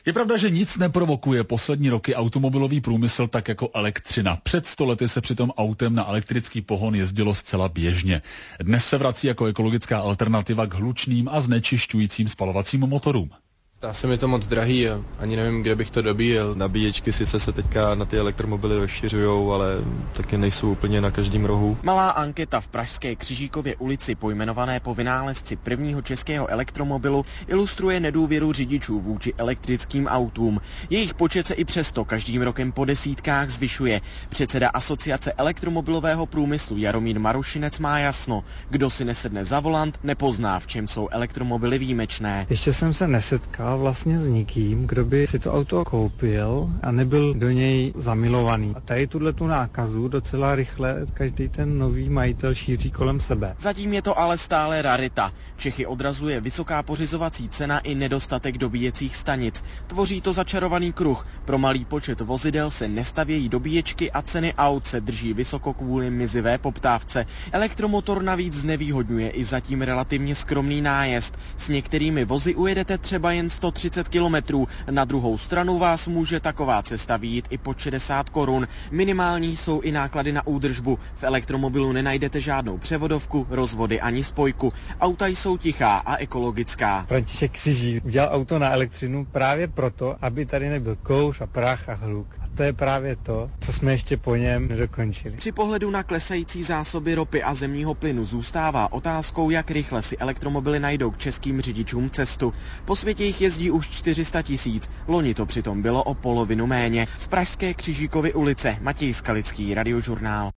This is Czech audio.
Je pravda, že nic neprovokuje poslední roky automobilový průmysl tak jako elektřina. Před 100 lety se přitom autem na elektrický pohon jezdilo zcela běžně. Dnes se vrací jako ekologická alternativa k hlučným a znečišťujícím spalovacím motorům. Zdá se mi to moc drahý a ani nevím, kde bych to dobíjel. Nabíječky sice se teďka na ty elektromobily rozšiřujou, ale taky nejsou úplně na každém rohu. Malá anketa v pražské Křižíkově ulici, pojmenované po vynálezci prvního českého elektromobilu, ilustruje nedůvěru řidičů vůči elektrickým autům. Jejich počet se i přesto každým rokem po desítkách zvyšuje. Předseda Asociace elektromobilového průmyslu Jaromír Marušinec má jasno. Kdo si nesedne za volant, nepozná, v čem jsou elektromobily výjimečné. Ještě jsem se nesetkal vlastně s nikým, kdo by si to auto koupil a nebyl do něj zamilovaný. A tady tu nákazu docela rychle každý ten nový majitel šíří kolem sebe. Zatím je to ale stále rarita. Čechy odrazuje vysoká pořizovací cena i nedostatek dobíjecích stanic. Tvoří to začarovaný kruh. Pro malý počet vozidel se nestavějí dobíječky a ceny aut se drží vysoko kvůli mizivé poptávce. Elektromotor navíc znevýhodňuje i zatím relativně skromný nájezd. S některými vozy ujedete třeba jen 130 kilometrů. Na druhou stranu vás může taková cesta vyjít i po 60 korun. Minimální jsou i náklady na údržbu. V elektromobilu nenajdete žádnou převodovku, rozvody ani spojku. Auta jsou tichá a ekologická. František Křižík udělal auto na elektřinu právě proto, aby tady nebyl kouř a prach a hluk. A to je právě to, co jsme ještě po něm nedokončili. Při pohledu na klesající zásoby ropy a zemního plynu zůstává otázkou, jak rychle si elektromobily najdou k českým řidičům cestu. Po světě jich jezdí už 400 000. Loni to přitom bylo o polovinu méně. Z pražské Křižíkovy ulice Matěj Skalický, Radiožurnál.